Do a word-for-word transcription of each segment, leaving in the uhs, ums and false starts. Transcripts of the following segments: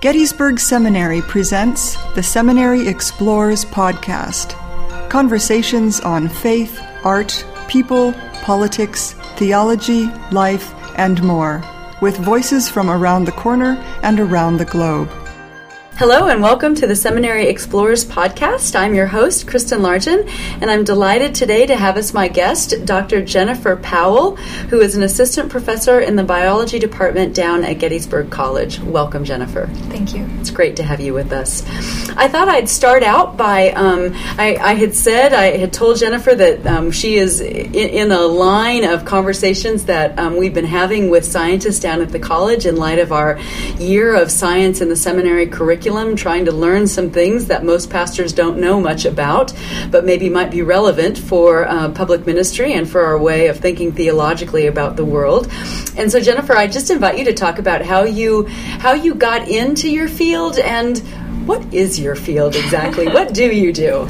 Gettysburg Seminary presents the Seminary Explores podcast. Conversations on faith, art, people, politics, theology, life, and more, with voices from around the corner and around the globe. Hello and welcome to the Seminary Explorers podcast. I'm your host, Kristen Largent, and I'm delighted today to have as my guest Doctor Jennifer Powell, who is an assistant professor in the biology department down at Gettysburg College. Welcome, Jennifer. Thank you. It's great to have you with us. I thought I'd start out by, um, I, I had said, I had told Jennifer that um, she is in, in a line of conversations that um, we've been having with scientists down at the college in light of our year of science in the seminary curriculum. Trying to learn some things that most pastors don't know much about, but maybe might be relevant for uh, public ministry and for our way of thinking theologically about the world. And so, Jennifer, I just invite you to talk about how you how you got into your field and what is your field exactly? What do you do?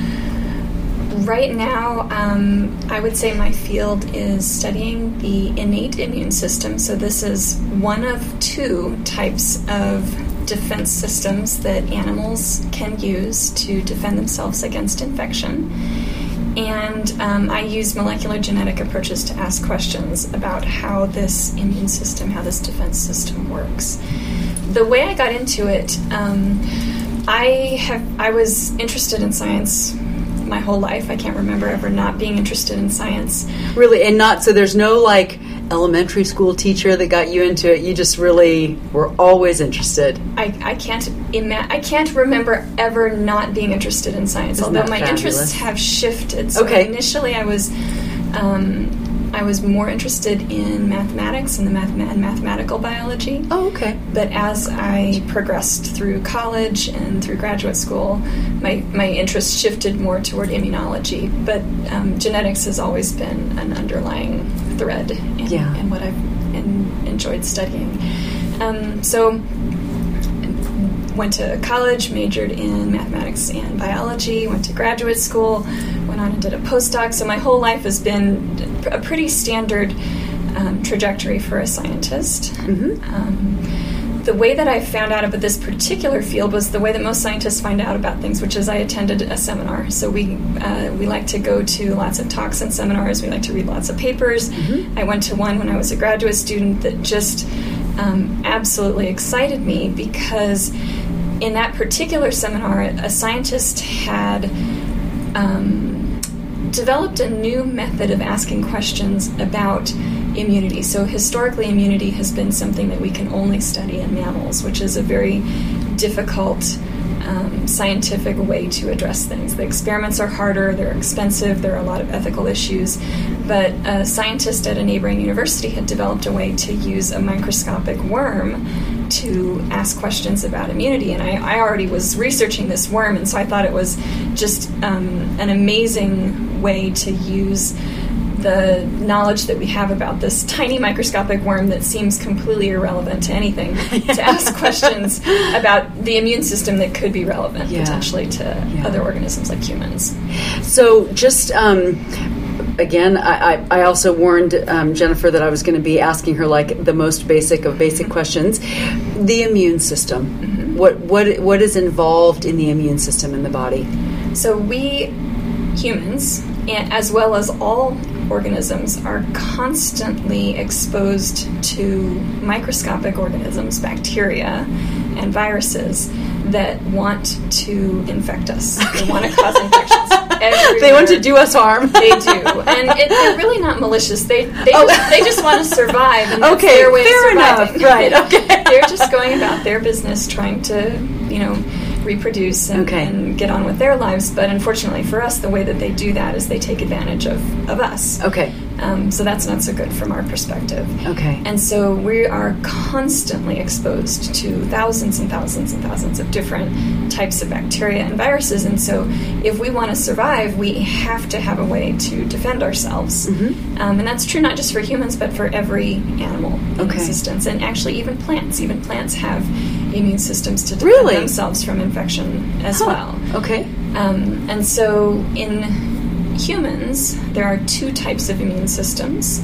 Right now, um, I would say my field is studying the innate immune system. So this is one of two types of defense systems that animals can use to defend themselves against infection. And um, I use molecular genetic approaches to ask questions about how this immune system, how this defense system works. The way I got into it, um, I have I was interested in science my whole life. I can't remember ever not being interested in science. Really, and not, so there's no like elementary school teacher that got you into it. You just really were always interested. I, I can't ima- I can't remember ever not being interested in science, Isn't although that my fabulous? interests have shifted. So okay. Initially I was um, I was more interested in mathematics and the math- and mathematical biology. Oh, okay. But as I progressed through college and through graduate school, my, my interest shifted more toward immunology. But um, genetics has always been an underlying thread in, yeah. in what I've in, enjoyed studying. Um, so went to college, majored in mathematics and biology, went to graduate school, went on and did a postdoc. So my whole life has been a pretty standard um, trajectory for a scientist. Mm-hmm. Um, the way that I found out about this particular field was the way that most scientists find out about things, which is I attended a seminar. So we uh, we like to go to lots of talks and seminars. We like to read lots of papers. Mm-hmm. I went to one when I was a graduate student that just um, absolutely excited me because in that particular seminar, a scientist had um, developed a new method of asking questions about immunity. So historically, immunity has been something that we can only study in mammals, which is a very difficult um, scientific way to address things. The experiments are harder, they're expensive, there are a lot of ethical issues, but a scientist at a neighboring university had developed a way to use a microscopic worm to ask questions about immunity. And I, I already was researching this worm, and so I thought it was just um, an amazing way to use the knowledge that we have about this tiny microscopic worm that seems completely irrelevant to anything to ask questions about the immune system that could be relevant yeah. potentially to yeah. other organisms like humans. So just... Um, Again, I, I, I also warned um, Jennifer that I was going to be asking her like the most basic of basic mm-hmm. questions. The immune system. Mm-hmm. What what what is involved in the immune system in the body? So we humans, as well as all organisms, are constantly exposed to microscopic organisms, bacteria, and viruses that want to infect us. Okay. They want to cause infections. Everywhere. They want to do us harm. They do, and it, they're really not malicious. They they, oh. just, they just want to survive. And okay, their way fair of surviving. enough. Right. Okay. They're just going about their business, trying to, you know, reproduce and, okay. and get on with their lives. But unfortunately for us, the way that they do that is they take advantage of, of us. Okay. Um, so that's not so good from our perspective. Okay. And so we are constantly exposed to thousands and thousands and thousands of different types of bacteria and viruses. And so if we want to survive, we have to have a way to defend ourselves. Mm-hmm. Um, and that's true not just for humans, but for every animal in okay. existence. And actually even plants. Even plants have immune systems to defend really? themselves from infection as huh. well. Okay. Um, and so in humans, there are two types of immune systems.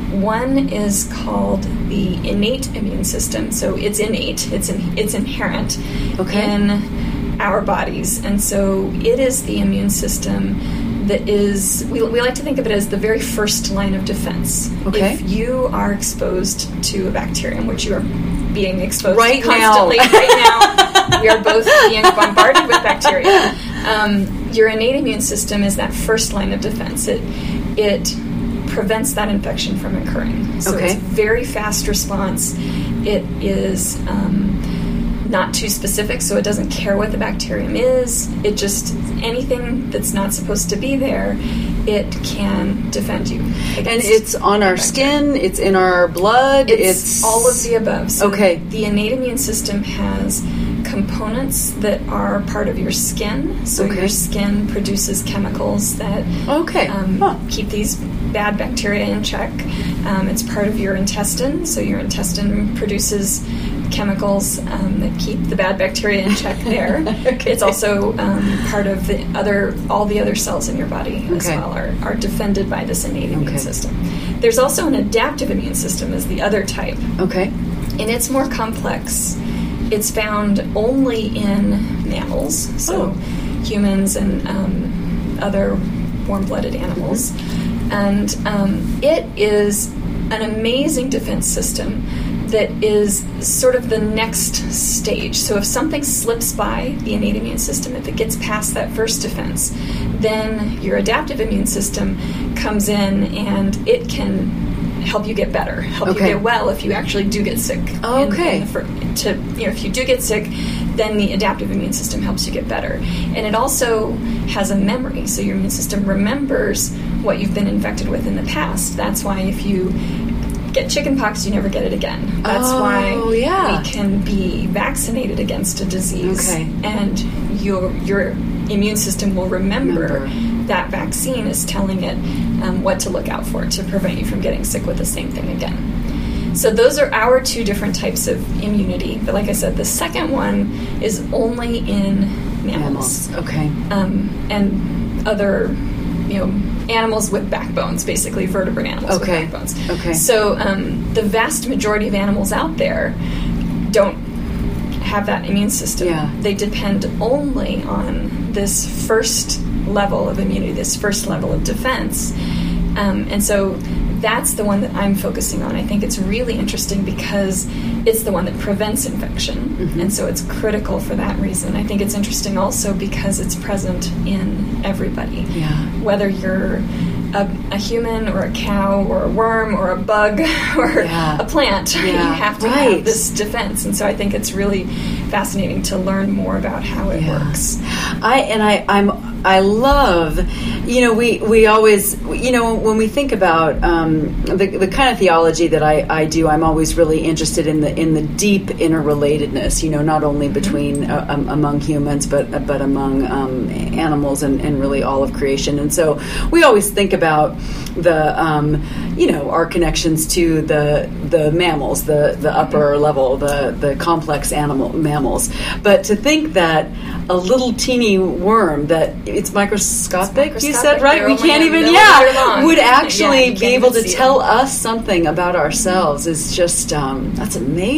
One is called the innate immune system. So it's innate, it's in, it's inherent okay. in our bodies. And so it is the immune system that is, we, we like to think of it as the very first line of defense. Okay. If you are exposed to a bacterium, which you are being exposed right constantly now. right now, we are both being bombarded with bacteria. Um, your innate immune system is that first line of defense. It it prevents that infection from occurring. So okay. it's a very fast response. It is um, not too specific, so it doesn't care what the bacterium is. It just, anything that's not supposed to be there, it can defend you. And it's on our skin, it's in our blood, it's, it's... all of the above. So okay. The innate immune system has components that are part of your skin. So okay. your skin produces chemicals that okay. um, huh. keep these bad bacteria in check. Um, it's part of your intestine. So your intestine produces chemicals um, that keep the bad bacteria in check there. okay. It's also um, part of the other, all the other cells in your body as okay. well are, are defended by this innate immune okay. system. There's also an adaptive immune system as the other type. Okay. And it's more complex. It's found only in mammals, so oh. humans and um, other warm-blooded animals. Mm-hmm. And um, it is an amazing defense system that is sort of the next stage. So if something slips by the innate immune system, if it gets past that first defense, then your adaptive immune system comes in and it can help you get better, help okay. you get well if you actually do get sick. Okay. In, in for, to you know, if you do get sick, then the adaptive immune system helps you get better. And it also has a memory, so your immune system remembers what you've been infected with in the past. That's why if you get chickenpox, you never get it again. That's oh, why yeah. we can be vaccinated against a disease. Okay. And your your immune system will remember, remember. that vaccine is telling it um, what to look out for to prevent you from getting sick with the same thing again. So those are our two different types of immunity. But like I said, the second one is only in mammals. Mammals. Okay. Um, and other, you know, animals with backbones, basically vertebrate animals okay. with backbones. Okay. So um, the vast majority of animals out there don't have that immune system. Yeah. They depend only on this first level of immunity, this first level of defense. Um, and so that's the one that I'm focusing on. I think it's really interesting because it's the one that prevents infection. Mm-hmm. And so it's critical for that reason. I think it's interesting also because it's present in everybody. Yeah. Whether you're a, a human or a cow or a worm or a bug or yeah. a plant, yeah. you have to right. have this defense. And so I think it's really fascinating to learn more about how it yeah. works. I and I I'm I love, you know, we, we always, you know, when we think about um, the the kind of theology that I, I do, I'm always really interested in the in the deep interrelatedness, you know, not only between uh, um, among humans, but but among um, animals and, and really all of creation. And so we always think about the, um, you know, our connections to the the mammals, the, the upper level, the, the complex animal mammals. But to think that a little teeny worm that it's microscopic, it's microscopic. you said, right? They're we only can't a even, millimeter yeah, long. would actually yeah, be able to see tell them. us something about ourselves is just, um, that's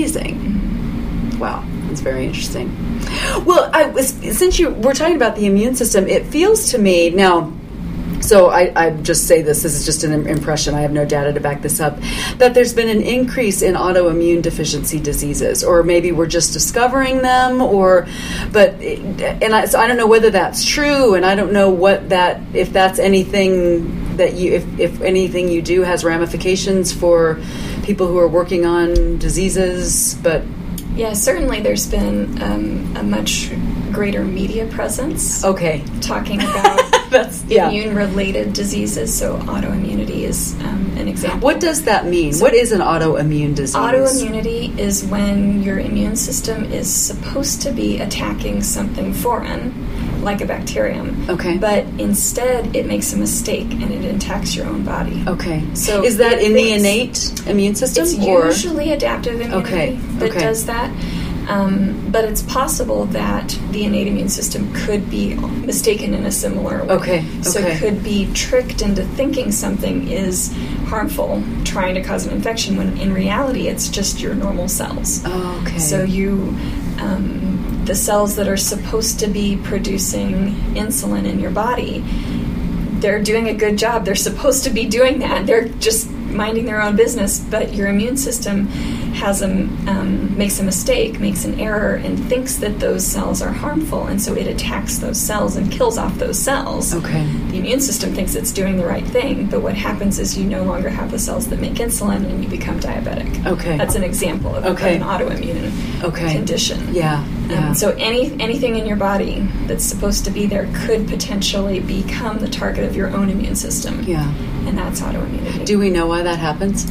amazing. Wow, that's very interesting. Well, I was, since you were talking about the immune system, it feels to me now, so I, I just say this, this is just an impression, I have no data to back this up, that there's been an increase in autoimmune deficiency diseases, or maybe we're just discovering them, or, but, and I, so I don't know whether that's true, and I don't know what that, if that's anything that you, if, if anything you do has ramifications for people who are working on diseases, but... Yeah, certainly there's been um, a much greater media presence. Okay. Talking about That's, yeah. immune-related diseases, so autoimmunity is um, an example. What does that mean? So what is an autoimmune disease? Autoimmunity is when your immune system is supposed to be attacking something foreign, like a bacterium. Okay. But instead, it makes a mistake and it attacks your own body. Okay. So is that in the thinks, innate immune system? It's or? usually adaptive immunity okay. that okay. does that. Um, but it's possible that the innate immune system could be mistaken in a similar way. Okay. So okay. it could be tricked into thinking something is harmful, trying to cause an infection, when in reality it's just your normal cells. Oh, okay. So you, um, the cells that are supposed to be producing insulin in your body, they're doing a good job. They're supposed to be doing that. They're just minding their own business, but your immune system has a, um, makes a mistake, makes an error, and thinks that those cells are harmful, and so it attacks those cells and kills off those cells. Okay. The immune system thinks it's doing the right thing, but what happens is you no longer have the cells that make insulin, and you become diabetic. Okay. That's an example of, okay. of an autoimmune okay. condition. Yeah. yeah. Um, so any anything in your body that's supposed to be there could potentially become the target of your own immune system. Yeah. And that's autoimmunity. Do we know why that happens?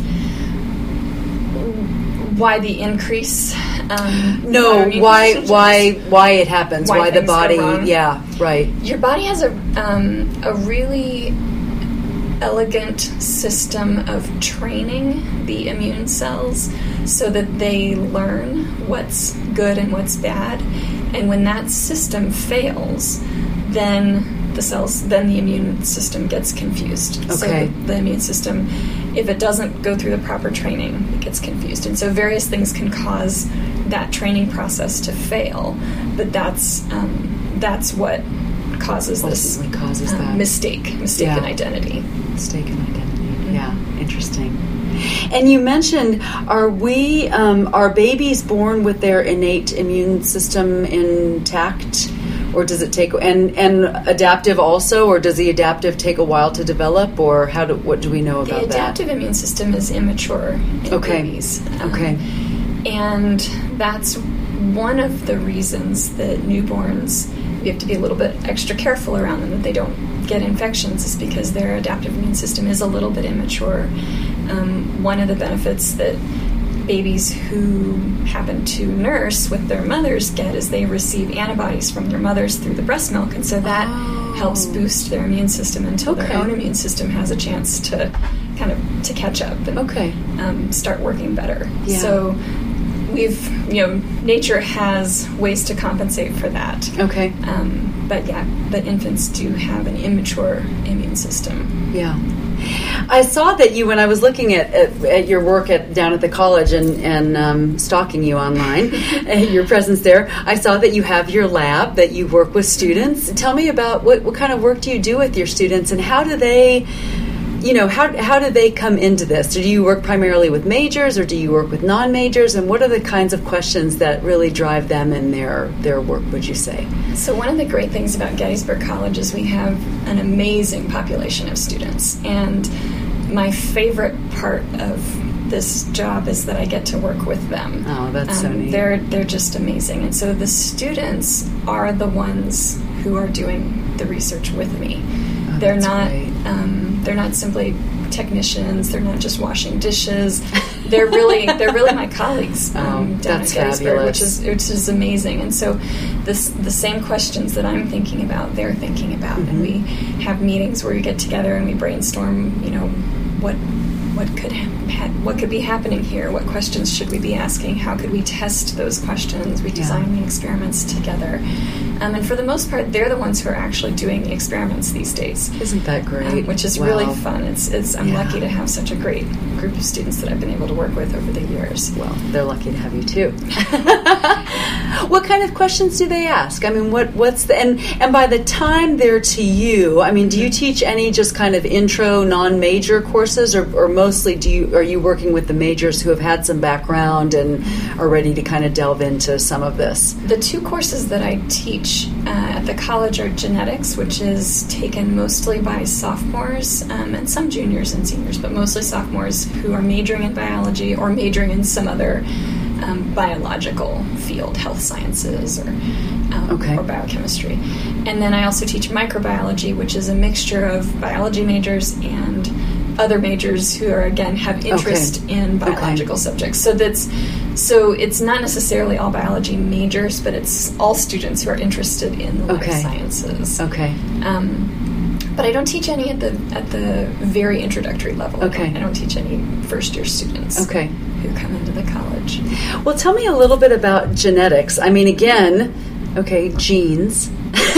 Why the increase? Um, no, why why why it happens? Why, why the body? Wrong. Yeah, right. Your body has a um, a really elegant system of training the immune cells so that they learn what's good and what's bad, and when that system fails, then the cells, then the immune system gets confused. Okay. So the, the immune system, if it doesn't go through the proper training, it gets confused. And so various things can cause that training process to fail, but that's um, that's what causes this causes um, that. mistake, mistaken Yeah. identity. Mistaken identity. Mm-hmm. Yeah, interesting. And you mentioned, are we, um, are babies born with their innate immune system intact? Or does it take, and, and adaptive also, or does the adaptive take a while to develop, or how do, what do we know about that? The adaptive that? immune system is immature in okay. babies. Um, okay. And that's one of the reasons that newborns, you have to be a little bit extra careful around them that they don't get infections, is because their adaptive immune system is a little bit immature. Um, one of the benefits that babies who happen to nurse with their mothers get is they receive antibodies from their mothers through the breast milk, and so that oh. helps boost their immune system until okay. their own immune system has a chance to kind of to catch up and okay. um, start working better. Yeah. So we've, you know, nature has ways to compensate for that. Okay. Um, but yeah, but infants do have an immature immune system. Yeah. I saw that you, when I was looking at, at, at your work at down at the college and, and um, stalking you online, your presence there, I saw that you have your lab, that you work with students. Tell me about what, what kind of work do you do with your students, and how do they, you know, how how do they come into this? Do you work primarily with majors, or do you work with non-majors, and what are the kinds of questions that really drive them in their, their work, would you say? So one of the great things about Gettysburg College is we have an amazing population of students, and my favorite part of this job is that I get to work with them. Oh, that's um, so neat. They're, they're just amazing. And so the students are the ones who are doing the research with me. Oh, they're that's not great. um, they're not simply technicians. They're not just washing dishes. They're really they're really my colleagues um, oh, down that's at Gettysburg, fabulous. which is which is amazing. And so this the same questions that I'm thinking about, they're thinking about, mm-hmm. and we have meetings where we get together and we brainstorm. You know, what what could ha- what could be happening here? What questions should we be asking? How could we test those questions? We design yeah. the experiments together, um, and for the most part, they're the ones who are actually doing the experiments these days. Isn't that great? Um, which is wow. really fun. It's, it's I'm yeah. lucky to have such a great group of students that I've been able to work with over the years. Well, they're lucky to have you too. What kind of questions do they ask? I mean, what what's the and and by the time they're to you, I mean, do you teach any just kind of intro, non-major courses, or, or mostly do you are you working with the majors who have had some background and are ready to kind of delve into some of this? The two courses that I teach uh, at the college are genetics, which is taken mostly by sophomores um, and some juniors and seniors, but mostly sophomores who are majoring in biology or majoring in some other um, biological field, health sciences or um, okay. or biochemistry. And then I also teach microbiology, which is a mixture of biology majors and other majors who are again have interest okay. in biological okay. subjects. So that's so it's not necessarily all biology majors, but it's all students who are interested in the okay. life sciences. Okay. Um, but I don't teach any at the at the very introductory level. Okay. I don't teach any first year students. Okay. who come into the college. Well, tell me a little bit about genetics. I mean, again, okay, genes.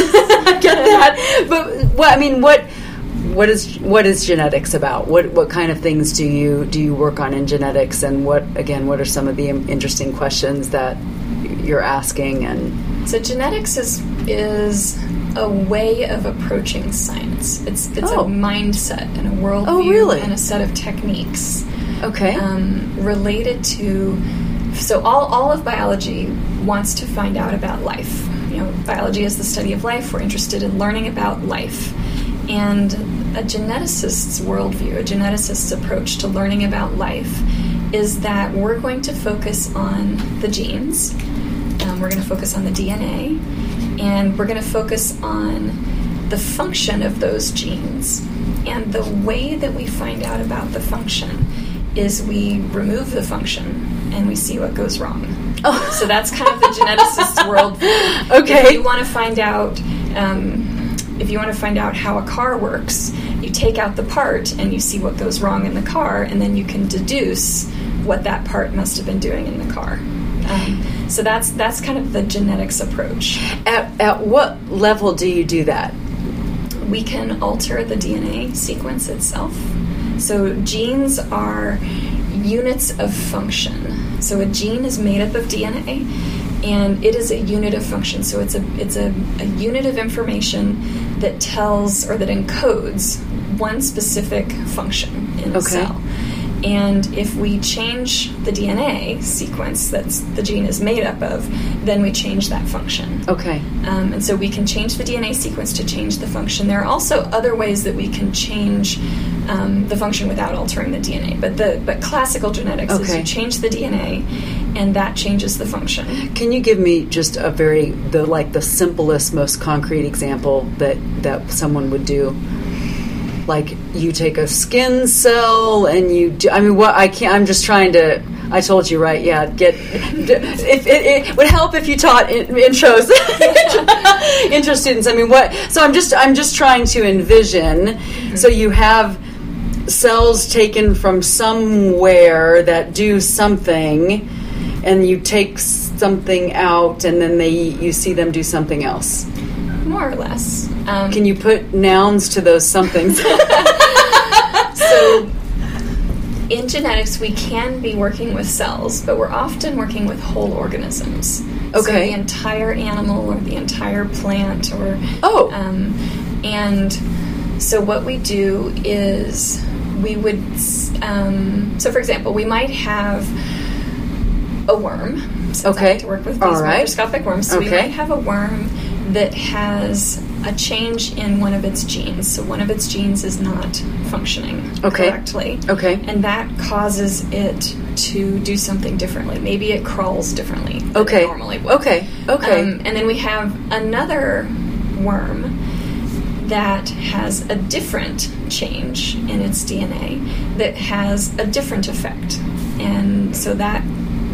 I get that. But what I mean, what what is what is genetics about? What what kind of things do you do you work on in genetics? And what again, what are some of the interesting questions that you're asking? And so genetics is is a way of approaching science. It's it's oh. a mindset and a worldview oh, really? and a set of techniques. Okay. Um, related to, so all, all of biology wants to find out about life. You know, biology is the study of life. We're interested in learning about life. And a geneticist's worldview, a geneticist's approach to learning about life is that we're going to focus on the genes. Um, we're going to focus on the D N A. And we're going to focus on the function of those genes. And the way that we find out about the function is we remove the function and we see what goes wrong. Oh. So that's kind of the geneticist's worldview. Okay. If you want to find out, um, if you want to find out how a car works, you take out the part and you see what goes wrong in the car, and then you can deduce what that part must have been doing in the car. Um, so that's that's kind of the genetics approach. At at what level do you do that? We can alter the D N A sequence itself. So genes are units of function. So a gene is made up of D N A, and it is a unit of function. So it's a it's a, a unit of information that tells or that encodes one specific function in a okay. cell. And if we change the D N A sequence that's the gene is made up of, then we change that function. Okay. Um, and so we can change the D N A sequence to change the function. There are also other ways that we can change um, the function without altering the D N A. But the but classical genetics okay. is you change the D N A, and that changes the function. Can you give me just a very the like the simplest, most concrete example that that someone would do? Like you take a skin cell and you do, I mean, what I can't, I'm just trying to, I told you, right? Yeah. Get, if it, it would help if you taught in, intros, intro students. I mean, what, so I'm just, I'm just trying to envision. Mm-hmm. So you have cells taken from somewhere that do something, and you take something out and then they, you see them do something else. More or less. Um, Can you put nouns to those somethings? So, in genetics, we can be working with cells, but we're often working with whole organisms. Okay. So the entire animal or the entire plant, or oh, um, and so what we do is we would. Um, so, for example, we might have a worm. So okay. I like to work with these All right. microscopic worms. So okay. we might have a worm that has a change in one of its genes. So one of its genes is not functioning okay. correctly. Okay. And that causes it to do something differently. Maybe it crawls differently than okay. it normally would. Okay. Okay. Um, and then we have another worm that has a different change in its D N A that has a different effect. And so that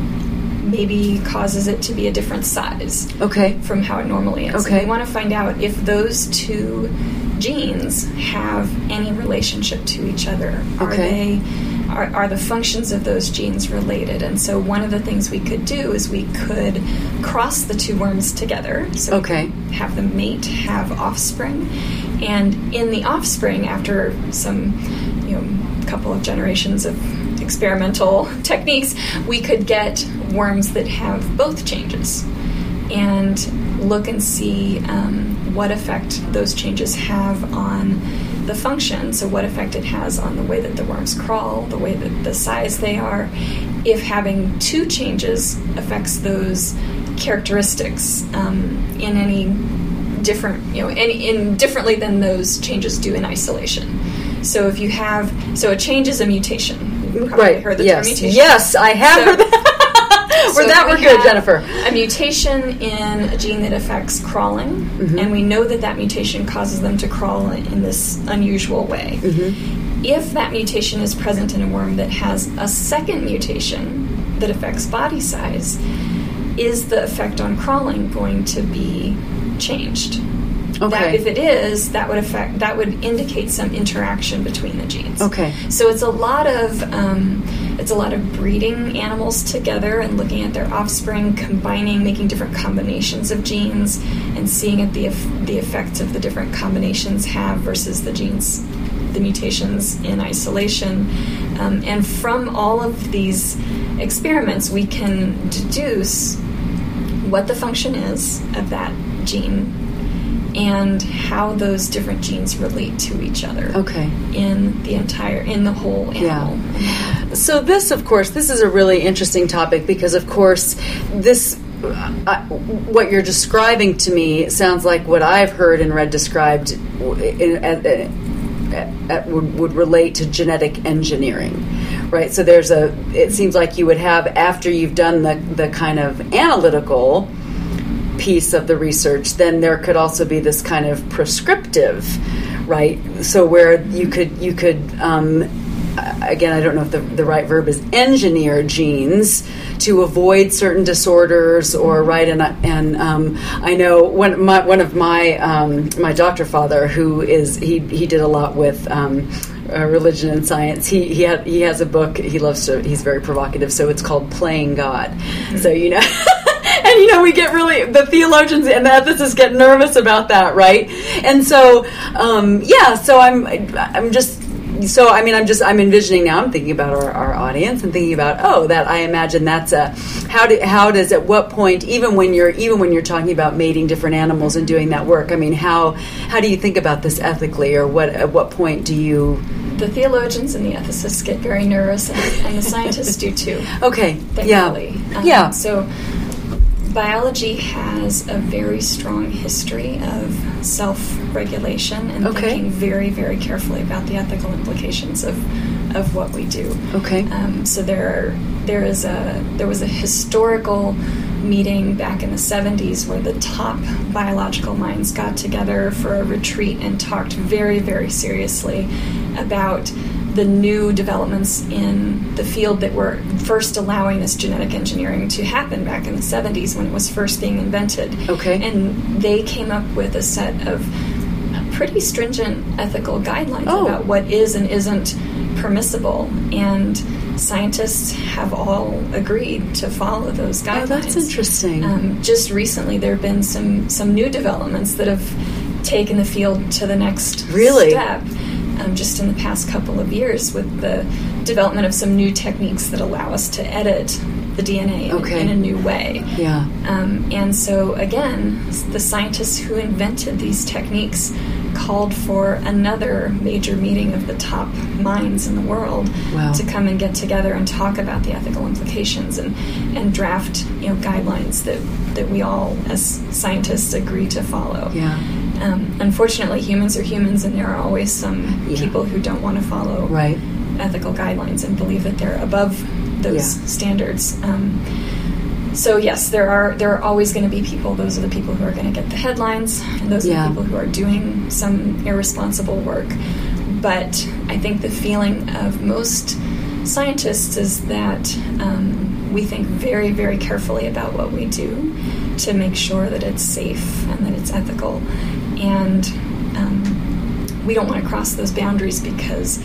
maybe causes it to be a different size okay. from how it normally is. Okay. And we want to find out if those two genes have any relationship to each other. Are okay. they are, are the functions of those genes related? And so one of the things we could do is we could cross the two worms together. So okay. we could have them mate, have offspring. And in the offspring, after some, you know, couple of generations of experimental techniques, we could get worms that have both changes and look and see um, what effect those changes have on the function. So what effect it has on the way that the worms crawl, the way that the size they are, if having two changes affects those characteristics um, in any different, you know, any, in differently than those changes do in isolation. So if you have, so a change is a mutation. You've probably right. heard the yes. term mutation. Yes, I have So, heard that. so We're that we we're good, have Jennifer. A mutation in a gene that affects crawling, mm-hmm. and we know that that mutation causes them to crawl in this unusual way. Mm-hmm. If that mutation is present in a worm that has a second mutation that affects body size, is the effect on crawling going to be changed? Okay. That, if it is, that would affect, that would indicate some interaction between the genes. Okay. So it's a lot of um, it's a lot of breeding animals together and looking at their offspring, combining, making different combinations of genes, and seeing at the eff- the effects of the different combinations have versus the genes, the mutations in isolation. Um, and from all of these experiments, we can deduce what the function is of that gene and how those different genes relate to each other. Okay. In the entire, in the whole animal. Yeah. So this, of course, this is a really interesting topic because, of course, this, uh, what you're describing to me sounds like what I've heard and read described in, at, at, at, would, would relate to genetic engineering. Right, so there's a. It seems like you would have, after you've done the the kind of analytical piece of the research, then there could also be this kind of prescriptive, right? So where you could you could um, again, I don't know if the the right verb is engineer genes to avoid certain disorders, or right, and and um, I know one my one of my um, my doctor father, who is he he did a lot with. Um, Uh, religion and science. He he had he has a book. He loves to. He's very provocative. So it's called Playing God. Mm-hmm. So you know, and you know we get really the theologians and the ethicists get nervous about that, right? And so um, yeah. So I'm I'm just. So I mean I'm just I'm envisioning now. I'm thinking about our, our audience and thinking about oh that I imagine that's a how do how does at what point even when you're even when you're talking about mating different animals and doing that work, I mean how how do you think about this ethically, or what at what point do you? The theologians and the ethicists get very nervous, and, and the scientists do too. Okay. Thankfully. Yeah. Um, yeah. So biology has a very strong history of self-regulation and okay. thinking very, very carefully about the ethical implications of of what we do. Okay. Um, so there there is a there was a historical meeting back in the seventies where the top biological minds got together for a retreat and talked very, very seriously about the new developments in the field that were first allowing this genetic engineering to happen back in the seventies when it was first being invented. Okay. And they came up with a set of pretty stringent ethical guidelines oh. about what is and isn't permissible, and scientists have all agreed to follow those guidelines. Oh, that's interesting. Um, just recently, there have been some some new developments that have taken the field to the next really? step. Um, just in the past couple of years, with the development of some new techniques that allow us to edit the D N A okay. in, in a new way. Yeah. Um, and so, again, the scientists who invented these techniques called for another major meeting of the top minds in the world wow. to come and get together and talk about the ethical implications and, and draft, you know, guidelines that, that we all, as scientists, agree to follow. Yeah. Um, unfortunately, humans are humans, and there are always some yeah. people who don't want to follow right. ethical guidelines and believe that they're above those yeah. standards. Um, so yes, there are there are always going to be people. Those are the people who are going to get the headlines, and those yeah. are the people who are doing some irresponsible work. But I think the feeling of most scientists is that um, we think very, very carefully about what we do to make sure that it's safe and that it's ethical. And um, we don't want to cross those boundaries because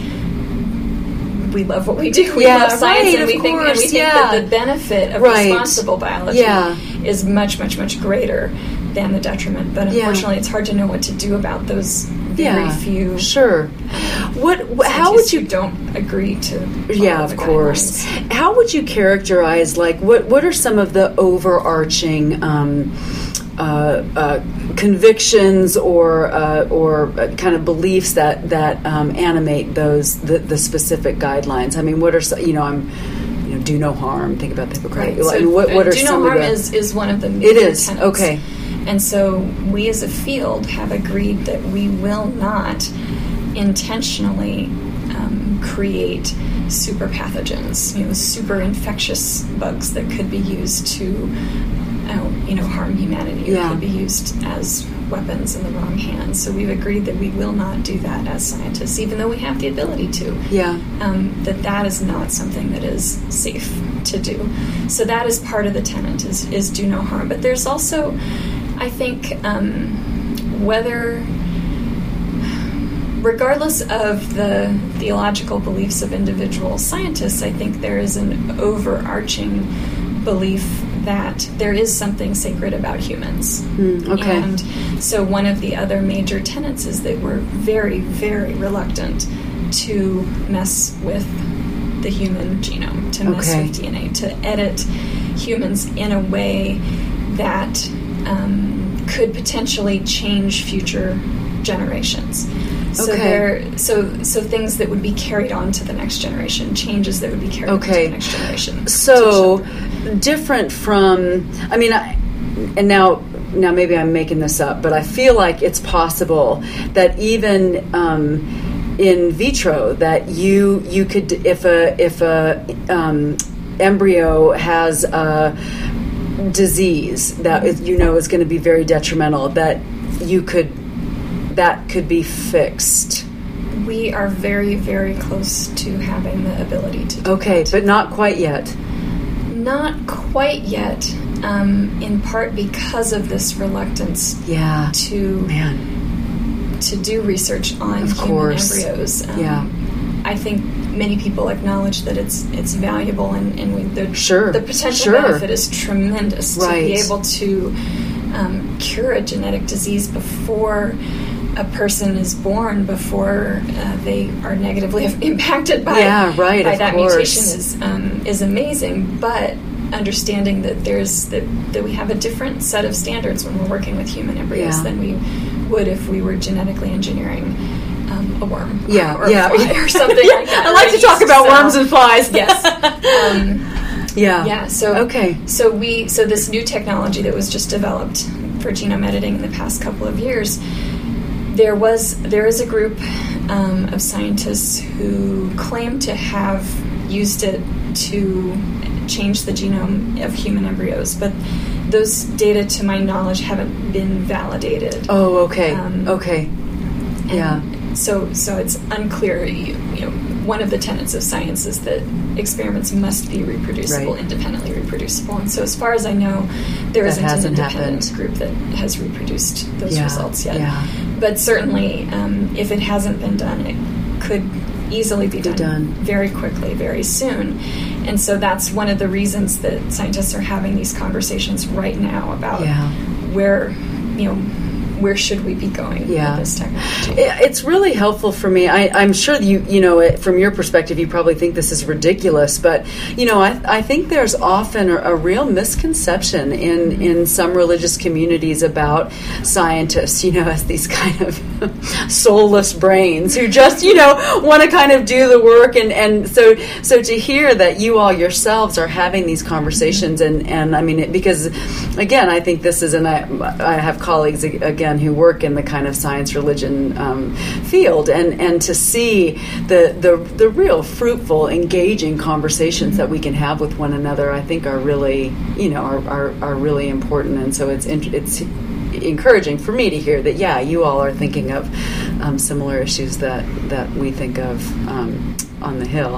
we love what we do. We yeah, love science, right, and we think course, and we think yeah. that the benefit of right. responsible biology yeah. is much, much, much greater than the detriment. But unfortunately, yeah. it's hard to know what to do about those very yeah, few. Sure. What? How would you who don't agree to? Yeah, of course. Guidelines. How would you characterize, like, what? What are some of the overarching um, uh, uh, convictions or uh, or kind of beliefs that that um, animate those the, the specific guidelines? I mean, what are some, you know? I'm you know, do no harm. Think about the Hippocratic. Right. So, I mean, what, what are do some no harm of the? Is is one of the major it is tenets. Okay. And so we as a field have agreed that we will not intentionally um, create super pathogens, you know, super infectious bugs that could be used to, uh, you know, harm humanity or yeah. could be used as weapons in the wrong hands. So we've agreed that we will not do that as scientists, even though we have the ability to. Yeah. Um, that that is not something that is safe to do. So that is part of the tenet, is, is do no harm. But there's also, I think, um, whether, regardless of the theological beliefs of individual scientists, I think there is an overarching belief that there is something sacred about humans. Mm, okay. And so one of the other major tenets is that we're very, very reluctant to mess with the human genome, to mess Okay. with D N A, to edit humans in a way that um, could potentially change future generations. So Okay. there, so so things that would be carried on to the next generation, changes that would be carried Okay. on to the next generation. So different from, I mean, I, and now now maybe I'm making this up, but I feel like it's possible that even um, in vitro that you you could, if a if a um, embryo has a disease that is, you know is going to be very detrimental, that you could that could be fixed. We are very, very close to having the ability to do Okay, that. but not quite yet. Not quite yet, um, in part because of this reluctance Yeah. to Man. to do research on Of human course. embryos. Um, Yeah. I think many people acknowledge that it's it's valuable, and, and we, the, Sure. the potential Sure. benefit is tremendous to Right. be able to um, cure a genetic disease before a person is born, before uh, they are negatively impacted by, Yeah, right, by of that course. mutation is um, is amazing. But understanding that there's that, that we have a different set of standards when we're working with human embryos Yeah. than we would if we were genetically engineering um, a worm, Yeah, or yeah. a fly or something like that. I like or to talk yeast about cell. worms and flies. Yes. Um, Yeah. yeah. So Okay. So we so this new technology that was just developed for genome editing in the past couple of years, there was there is a group um, of scientists who claim to have used it to change the genome of human embryos, but those data, to my knowledge, haven't been validated. Oh, okay. Um, okay. Yeah. And so so it's unclear. You, you know, one of the tenets of science is that experiments must be reproducible, Right. independently reproducible. And so, as far as I know, there That isn't an hasn't independent happened. group that has reproduced those Yeah, results yet. yeah. But certainly, um, if it hasn't been done, it could easily be done, done. very quickly, very soon. And so that's one of the reasons that scientists are having these conversations right now about Yeah. where, you know, where should we be going Yeah. with this technology. It- It's really helpful for me. I, I'm sure you, you know, it, from your perspective, you probably think this is ridiculous, but you know, I, I think there's often a, a real misconception in in some religious communities about scientists, you know, as these kind of soulless brains who just, you know, want to kind of do the work, and and so so to hear that you all yourselves are having these conversations, and and I mean, it, because again, I think this is, and I I have colleagues again who work in the kind of science religion um, field, and, and to see the, the the real fruitful, engaging conversations that we can have with one another, I think are really, you know, are, are, are really important. And so it's it's encouraging for me to hear that, yeah, you all are thinking of um, similar issues that, that we think of um, on the Hill.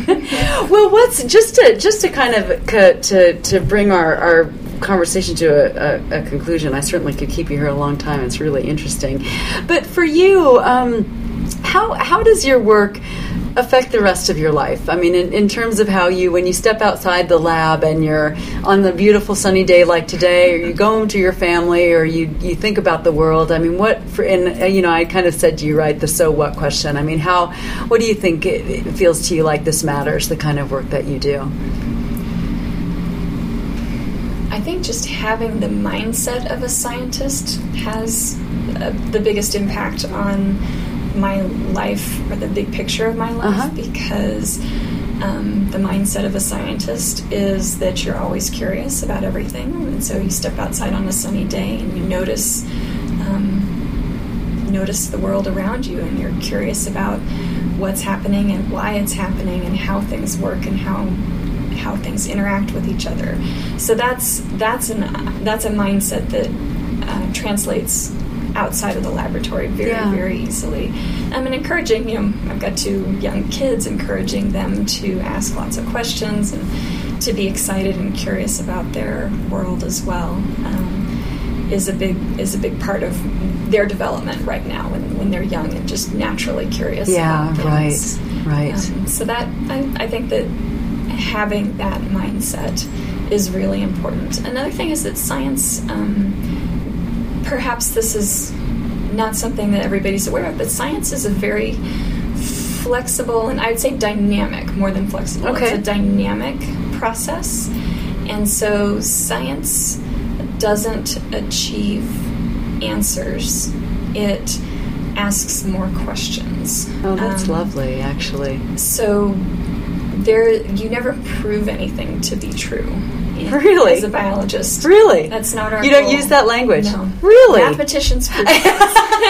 Well, what's just to just to kind of to to bring our, our conversation to a, a, a conclusion. I certainly could keep you here a long time. It's really interesting. But for you, um, how how does your work affect the rest of your life? I mean, in, in terms of how you, when you step outside the lab and you're on the beautiful sunny day like today, or you go home to your family, or you, you think about the world. I mean, what, for, and uh, you know, I kind of said to you, right, the so what question. I mean, how, what do you think it, it feels to you like this matters, the kind of work that you do? I think just having the mindset of a scientist has uh, the biggest impact on my life, or the big picture of my life, Uh-huh. because um, the mindset of a scientist is that you're always curious about everything, and so you step outside on a sunny day and you notice um, notice the world around you, and you're curious about what's happening and why it's happening and how things work and how how things interact with each other. So that's that's an that's a mindset that uh, translates outside of the laboratory very, Yeah. very easily. I mean, encouraging, you know, I've got two young kids, encouraging them to ask lots of questions and to be excited and curious about their world as well. Um, is a big is a big part of their development right now when, when they're young and just naturally curious. Yeah, about things. right, right. Um, so that I, I think that having that mindset is really important. Another thing is that science, um, perhaps this is not something that everybody's aware of, but science is a very flexible and I'd say dynamic more than flexible. Okay. It's a dynamic process. And so science doesn't achieve answers. It asks more questions. Oh, that's Um, lovely, actually. So there, you never prove anything to be true. in- Really? As a biologist. Really? That's not our You don't goal. use that language? No. Really? Mathematicians prove things.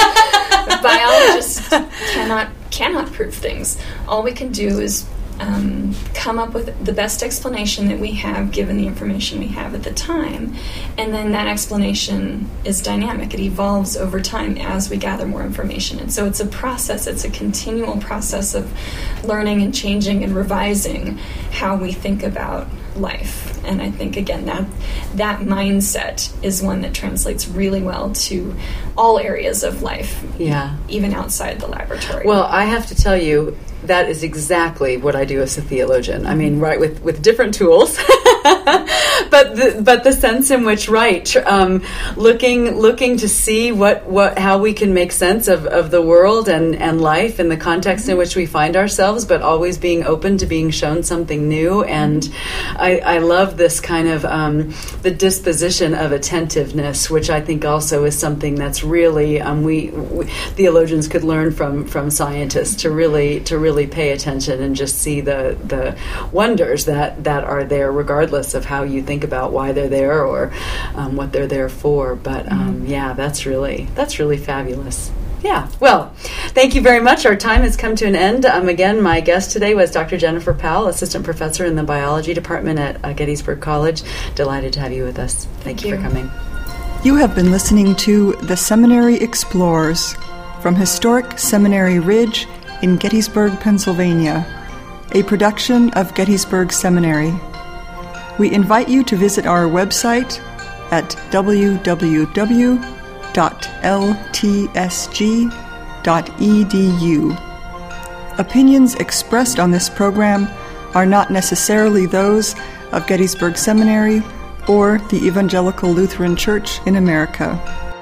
Biologists cannot cannot prove things. All we can do is um, come up with the best explanation that we have given the information we have at the time, and then that explanation is dynamic. It evolves over time as we gather more information. And so it's a process, it's a continual process of learning and changing and revising how we think about life. And I think, again, that that mindset is one that translates really well to all areas of life, Yeah. even outside the laboratory. Well, I have to tell you, that is exactly what I do as a theologian. I mean, right, with, with different tools, but the, but the sense in which, right, tr- um, looking looking to see what, what how we can make sense of, of the world and, and life and the context in which we find ourselves, but always being open to being shown something new. And I, I love this kind of um, the disposition of attentiveness, which I think also is something that's really um, we, we theologians could learn from from scientists to really to really pay attention and just see the the wonders that that are there, regardless of how you think about why they're there or um, what they're there for. But um, yeah, that's really that's really fabulous. Yeah. Well, thank you very much. Our time has come to an end. Um, again, my guest today was Doctor Jennifer Powell, assistant professor in the biology department at uh, Gettysburg College. Delighted to have you with us. Thank, Thank you you. for coming. You have been listening to The Seminary Explores from historic Seminary Ridge in Gettysburg, Pennsylvania, a production of Gettysburg Seminary. We invite you to visit our website at w w w dot l t s g dot e d u. Opinions expressed on this program are not necessarily those of Gettysburg Seminary or the Evangelical Lutheran Church in America.